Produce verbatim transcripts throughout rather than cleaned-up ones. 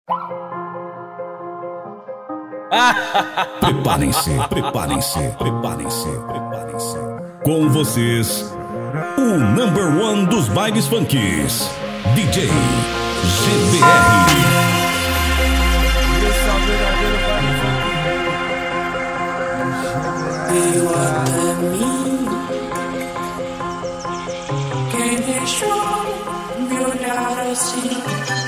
Preparem-se, preparem-se, preparem-se, preparem-se. Com vocês, o number one dos bailes funkies, D J G B R. Esse é o verdadeiro baile funk. Veio até mim, quem deixou me olhar assim.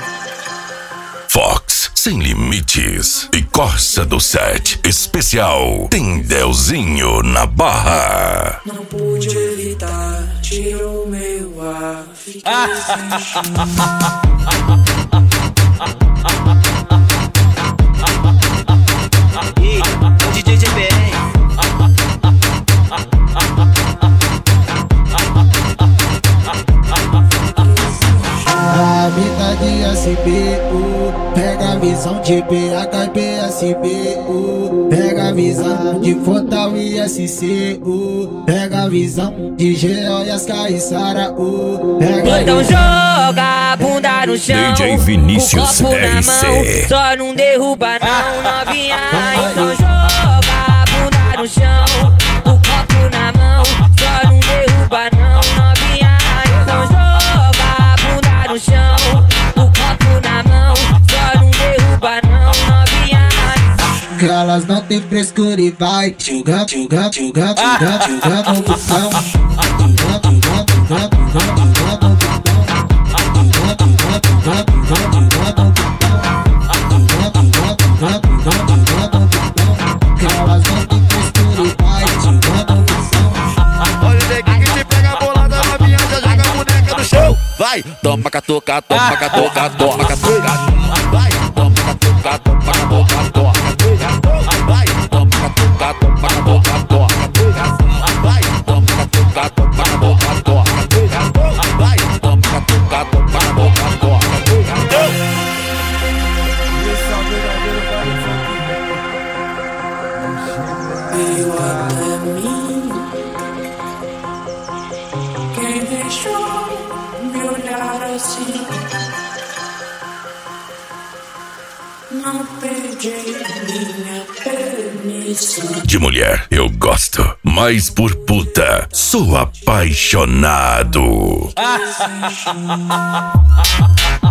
Fox, Sem Limites e Corsa do Set especial tem Delzinho na barra. Não pude evitar, tirou meu ar, fiquei sem chão. E o D J G B R. A vida de S B U, pega a visão de B H B S B U, pega a visão de Fortal e S C U, pega a visão de G O e as Caissara U, pega então joga a bunda no chão, D J Vinícius o copo R C. na mão, só não derruba não, novinha. Então joga a bunda no chão, o copo na mão, só não derruba não, novinha. Então joga a bunda no chão, o copo na mão, só não derruba não, novinha. que elas não tem frescura e vai joga, joga, joga, joga, joga no botão, joga, joga, joga, joga, joga no botão, joga, joga, joga, joga, joga no botão, joga, joga, joga, joga no botão, que elas não tem frescura e vai joga no botão. Olha o neguinho que te pega a bolada, novinha, já joga a boneca no chão. Vai, toma catuca, toma catuca, toma catuca. Vai, toma catuca, toma catuca, toma catuca. Vai, toma catuca, toma catuca, toma catuca. Vai, toma catuca, toma catuca, toma catuca. Vai, toma catuca, toma catuca, toma catuca. Esse é o verdadeiro baile funk. Veio até mim, quem deixou me olhar assim. Não pedi minha permissão. De mulher eu gosto, mas por puta sou apaixonado. Sem chão.